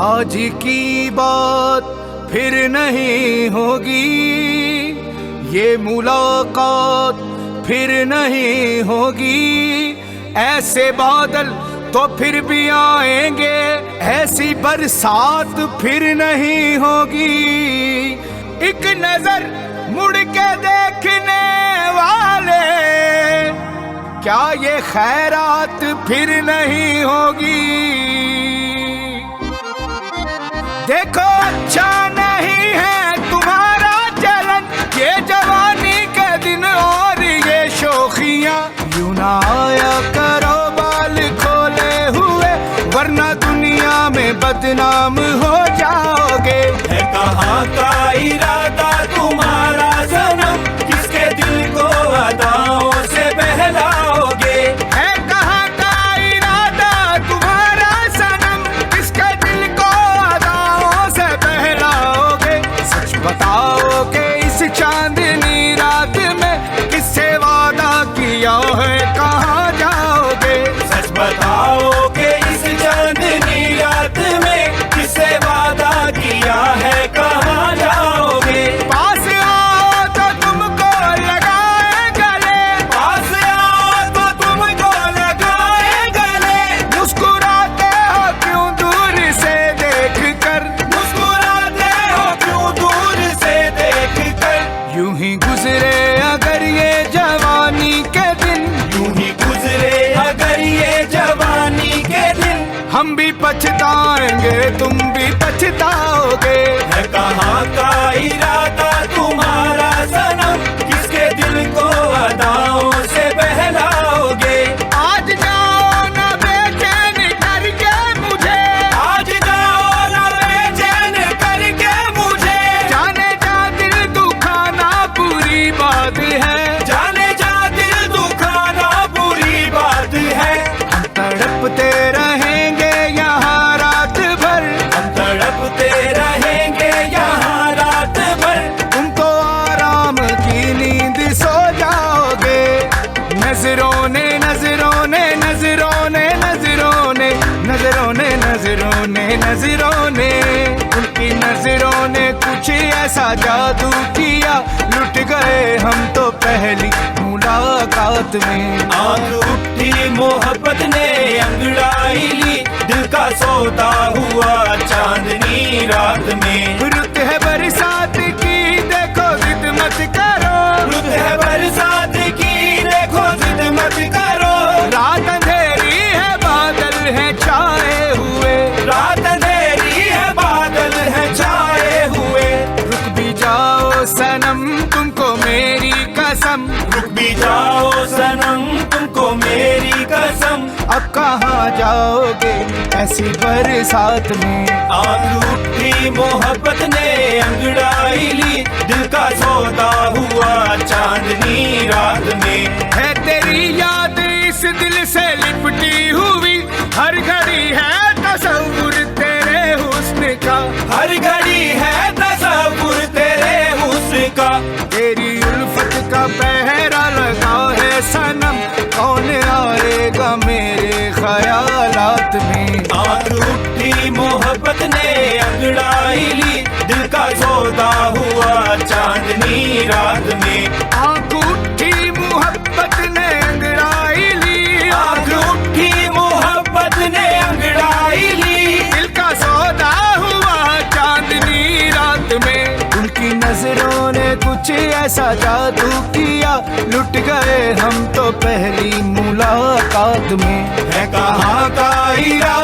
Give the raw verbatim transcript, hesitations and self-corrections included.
आज की बात फिर नहीं होगी, ये मुलाकात फिर नहीं होगी। ऐसे बादल तो फिर भी आएंगे, ऐसी बरसात फिर नहीं होगी। एक नजर मुड़ के देखने वाले, क्या ये खैरात फिर नहीं होगी। देखो अच्छा नहीं है तुम्हारा चलन, ये जवानी के दिन और ये शोखियां। यूं ना आया करो बाल खोले हुए, वरना दुनिया में बदनाम हो जाओगे। है कहाँ का इरादा तुम्हारा सनम, किसके दिल को अदाओं से बहलाओगे। है कहाँ का इरादा तुम्हारा सनम, किसके दिल को अदाओं से बहलाओगे। सच बताओगे इस चांदनी रात में, किससे वादा किया है कहाँ जाओगे। सच बताओगे इस चांदनी रात में, किससे वादा किया है कहाँ जाओगे। पास आओ तो तुमको लगाए गले, पास आओ तो तुमको लगाए गले। मुस्कुराते हो क्यों दूर से देख कर, मुस्कुराते हो क्यों दूर से देख कर। यूं ही गुजरे अगर ये जवानी के दिन, यूं ही गुजरे अगर ये जवानी के दिन। हम भी पछताएंगे तुम भी पछताओगे। है कहाँ का इरादा तुम्हारा सनम, किसके दिल को अदाओं से बहलाओगे। आज जाओ ना बेचैन करके मुझे, आज जाओ ना बेचैन करके मुझे। जाने जा दिल दुखाना बुरी बात है, जाने जा दिल दुखाना बुरी बात है। हम तड़पते रहेंगे यहाँ रात भर, हम तड़पते रहेंगे यहाँ रात भर। तुम तो आराम की नींद सो जाओगे। नजरों ने नजरों ने नजरों ने नजरों ने नजरों ने नजरों ने नजरों ने उनकी नजरों ने कुछ ऐसा जादू किया, लुट गए हम तो पहली मुलाकात में। आग उठी मोहब्बत ने अंगड़ाई ली, दिल का सौदा हुआ चांदनी रात में। रुत है बरसात की देखो जिद मत करो, रुत है बरसात की देखो जिद मत करो। रात अंधेरी है बादल है छाए हुए, रात अंधेरी है बादल है छाए हुए। रुक भी जाओ सनम तुमको मेरी कसम, रुक भी जाओ सनम तुमको मेरी कसम। अब कहाँ जाओगे ऐसी बरसात में। आग उठी मोहब्बत ने अंगड़ाई ली, दिल का सौदा हुआ चांदनी रात में। है तेरी याद इस दिल से लिपटी हुई, हर घड़ी है तस्वुर तेरे हुस्न का, हर घड़ी है तस्वुर तेरे हुस्न का। तेरी उल्फत का पहरा लगा है सनम, कौन आएगा मेरे ख्यालात में। आग उठी मोहब्बत ने अंगड़ाई ली, दिल का सौदा हुआ चांदनी रात में। आँख उठी मोहब्बत ने अंगड़ाई ली, आग उठी मोहब्बत ने अंगड़ाई ली, दिल का सौदा हुआ चांदनी रात में। उनकी नजरों ने कुछ ऐसा जादू किया, लुट गए हम तो पहली मुलाकात में। है कहाँ का इरादा